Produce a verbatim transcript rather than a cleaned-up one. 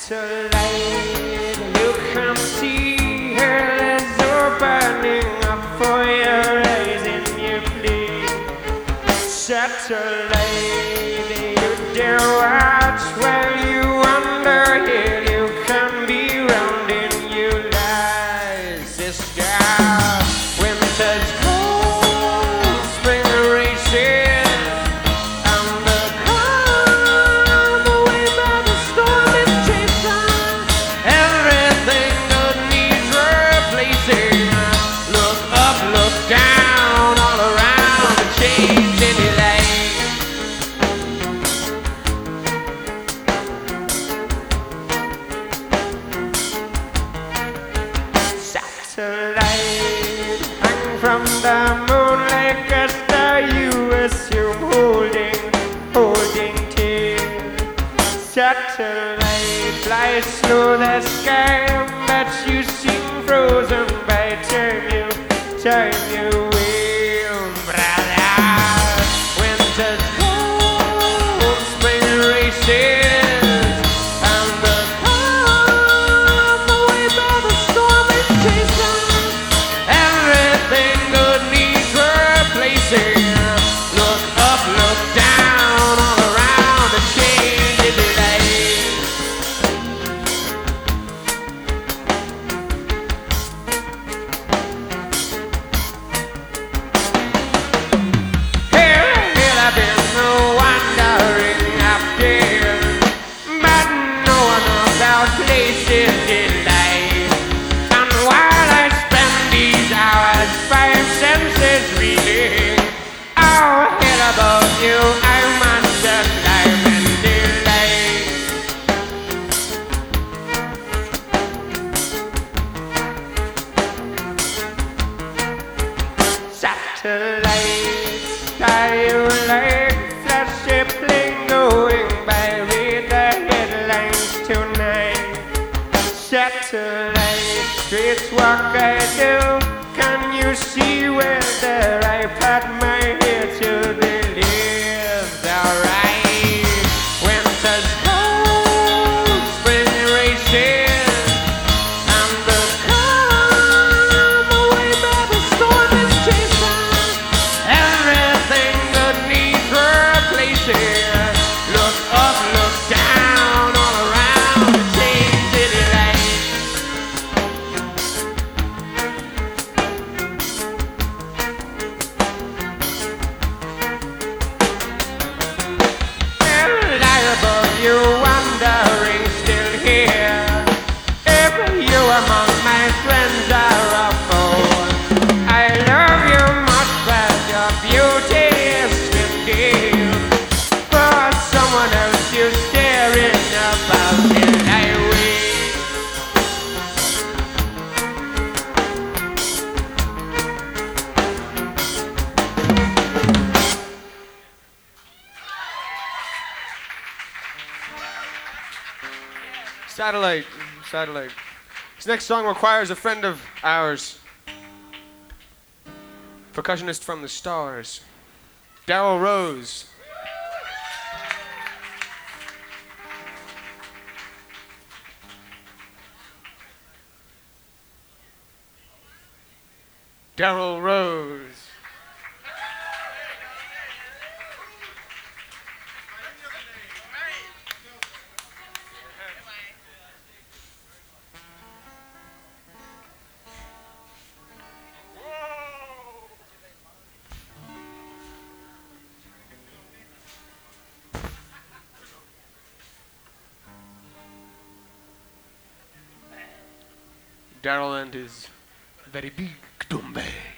Satellite, you can see her as you're burning up for your eyes and you plead. Satellite, you dare watch while you wonder here you can be rounding your lies. This girl, winter's cold, spring races, and the calm away by the storm is chasing. Everything that needs replacing. Look up, look down, all around the change in your life. Satellite, hang from the moon like a star you assume holding, holding tail. Satellite, fly slow the sky, but you seem frozen by time you, time you will, brother. Winter's cold, spring races, and the calm away by the storm is chasing. Everything good needs replacing. Look up, look down, all around the change in your life. Here, here I've been wandering after, but no one about places in life. And while I spend these hours, five senses reading, oh, here above you, I must just live and delight. Satellites, are you like flashy plane going by? Read the headlines tonight. Satellite, streets walk I do. Can you see whether I pat my hair to the left or right? Winter's cold, spring races, and the calm away by the storm is chasing. Everything that needs replacing. Look up, look down, all around the change in your life. Lie above you, wandering still here. If you among my friends are a foe, I love you much, but your beauty is still dear. For someone else you staring about till I wait. Satellite, satellite. This next song requires a friend of ours, percussionist from the Stars, Daryl Rose. Daryl Rose. Daryl and his very big dumbbell.